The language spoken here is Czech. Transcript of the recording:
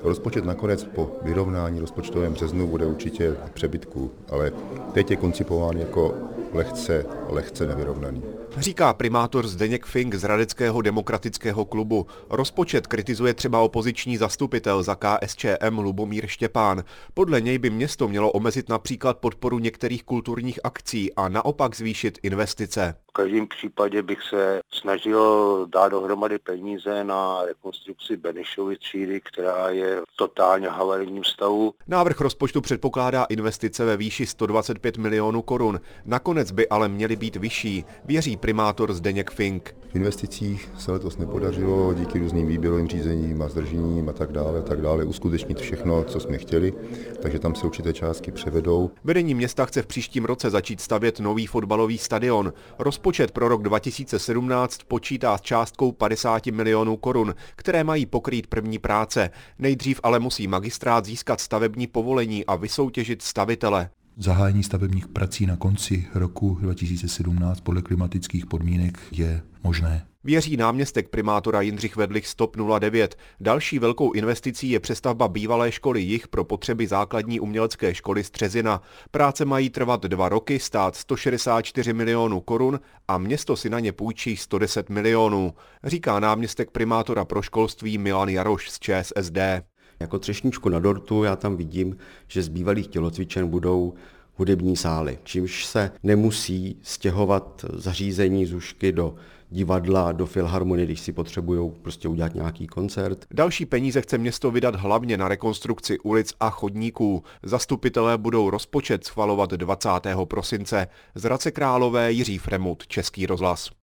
Rozpočet nakonec po vyrovnání rozpočtovém březnu bude určitě v přebytku, ale teď je koncipován jako lehce nevyrovnaný. Říká primátor Zdeněk Fink z Hradeckého demokratického klubu. Rozpočet kritizuje třeba opoziční zastupitel za KSČM Lubomír Štěpán. Podle něj by město mělo omezit například podporu některých kulturních akcí a naopak zvýšit investice. V každém případě bych se snažil dát dohromady peníze na rekonstrukci Benešovy třídy, která je v totálně havarijním stavu. Návrh rozpočtu předpokládá investice ve výši 125 milionů korun. Nakonec by ale měly být vyšší, věří primátor Zdeněk Fink. V investicích se letos nepodařilo díky různým výběrovým řízením a zdržením a tak dále uskutečnit všechno, co jsme chtěli, takže tam se určité částky převedou. Vedení města chce v příštím roce začít stavět nový fotbalový stadion. Rozpočet pro rok 2017 počítá s částkou 50 milionů korun, které mají pokrýt první práce. Nejdřív ale musí magistrát získat stavební povolení a vysoutěžit stavitele. Zahájení stavebních prací na konci roku 2017 podle klimatických podmínek je možné. Věří náměstek primátora Jindřich Vedlich z TOP 09. Další velkou investicí je přestavba bývalé školy Jih pro potřeby základní umělecké školy Střezina. Práce mají trvat 2 roky, stát 164 milionů korun a město si na ně půjčí 110 milionů, říká náměstek primátora pro školství Milan Jaroš z ČSSD. Jako třešničku na dortu já tam vidím, že z bývalých tělocvičen budou hudební sály, čímž se nemusí stěhovat zařízení zušky do divadla, do filharmonie, když si potřebují prostě udělat nějaký koncert. Další peníze chce město vydat hlavně na rekonstrukci ulic a chodníků. Zastupitelé budou rozpočet schvalovat 20. prosince. Z Hradce Králové Jiří Fremut, Český rozhlas.